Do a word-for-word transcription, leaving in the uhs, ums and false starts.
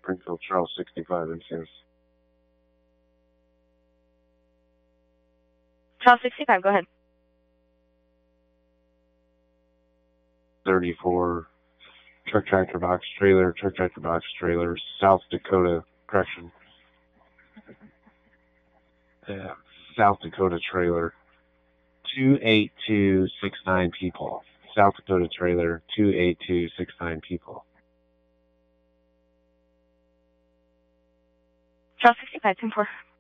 Springfield Charles sixty-five N C S. Charles sixty-five, go ahead. thirty-four, truck tractor box trailer, truck tractor box trailer, South Dakota, correction. Yeah, South Dakota trailer, two eight two six nine people. South Dakota trailer, two eight two six nine people. Charles sixty-five, ten four.